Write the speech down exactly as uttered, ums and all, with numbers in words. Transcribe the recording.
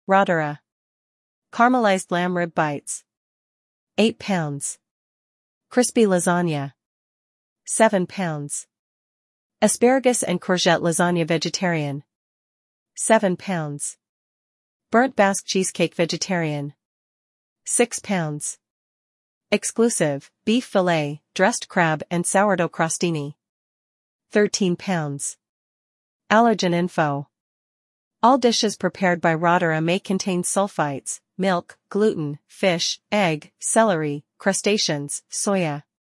Rottera. Caramelized lamb rib bites. eight pounds. Crispy lasagna. seven pounds. Asparagus and courgette lasagna vegetarian. seven pounds. Burnt Basque cheesecake vegetarian. six pounds. Exclusive, beef fillet, dressed crab and sourdough crostini. thirteen pounds. Allergen info. All dishes prepared by Rottera may contain sulfites, milk, gluten, fish, egg, celery, crustaceans, soya.